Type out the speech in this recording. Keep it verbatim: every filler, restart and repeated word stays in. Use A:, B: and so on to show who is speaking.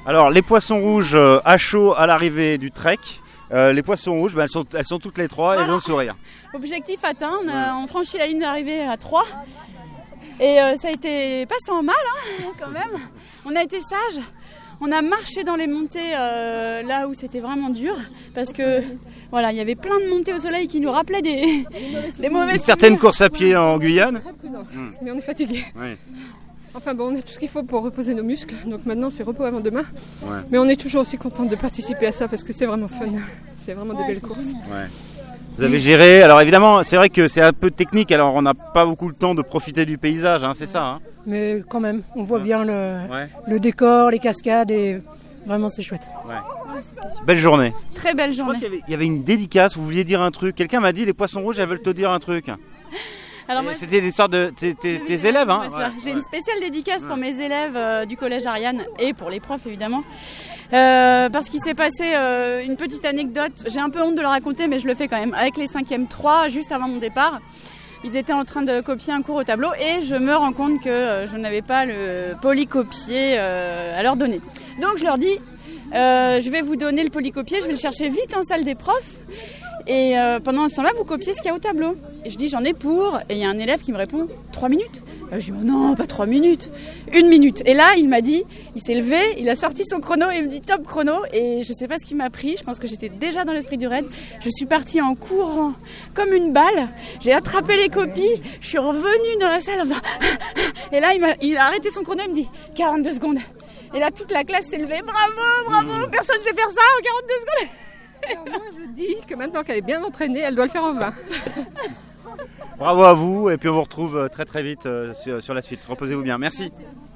A: Alors les poissons rouges euh, à chaud à l'arrivée du trek. Euh, les poissons rouges, bah, elles, sont, elles sont toutes les trois voilà. Et elles ont le sourire.
B: Objectif atteint, on a ouais. franchi la ligne d'arrivée à trois. Et euh, ça a été pas sans mal hein, quand même. On a été sages. On a marché dans les montées euh, là où c'était vraiment dur. Parce que voilà, il y avait plein de montées au soleil qui nous rappelaient des, des mauvaises
A: certaines courses à pied en Guyane.
C: Mmh. Mais on est fatigué.
A: Ouais.
C: Enfin bon, on a tout ce qu'il faut pour reposer nos muscles, donc maintenant c'est repos avant demain.
A: Ouais.
C: Mais on est toujours aussi content de participer à ça parce que c'est vraiment fun, c'est vraiment ouais, de belles courses.
A: Ouais. Vous avez géré, alors évidemment c'est vrai que c'est un peu technique, alors on n'a pas beaucoup le temps de profiter du paysage, hein, c'est ça hein.
D: Mais quand même, on voit
A: ouais.
D: bien le,
A: ouais.
D: le décor, les cascades et vraiment c'est chouette.
A: Ouais. Belle journée.
B: Très belle journée.
A: Je crois qu'il y avait, il y avait une dédicace, vous vouliez dire un truc, quelqu'un m'a dit les poissons rouges elles veulent te dire un truc. Alors moi, c'était des sortes de tes, tes, tes oui, élèves hein.
B: Ouais, J'ai ouais. une spéciale dédicace ouais. pour mes élèves euh, du collège Ariane et pour les profs évidemment euh, parce qu'il s'est passé euh, une petite anecdote, j'ai un peu honte de le raconter mais je le fais quand même, avec les cinquièmes trois juste avant mon départ. Ils étaient en train de copier un cours au tableau et je me rends compte que euh, je n'avais pas le polycopier euh, à leur donner. Donc je leur dis euh, je vais vous donner le polycopier, je vais le chercher vite en salle des profs. Et euh, pendant ce temps-là, vous copiez ce qu'il y a au tableau. Et je dis, j'en ai pour. Et il y a un élève qui me répond, trois minutes. Euh, je dis, oh non, pas trois minutes, une minute. Et là, il m'a dit, il s'est levé, il a sorti son chrono et il me dit, top chrono. Et je sais pas ce qui m'a pris, je pense que j'étais déjà dans l'esprit du raid. Je suis partie en courant, comme une balle. J'ai attrapé les copies, je suis revenue dans la salle en faisant... Et là, il, m'a, il a arrêté son chrono, il me dit, quarante-deux secondes. Et là, toute la classe s'est levée, bravo, bravo, personne ne sait faire ça en quarante-deux secondes.
C: Alors moi je dis que maintenant qu'elle est bien entraînée, elle doit le faire en vingt.
A: Bravo à vous et puis on vous retrouve très très vite sur, sur la suite. Reposez-vous bien. Merci.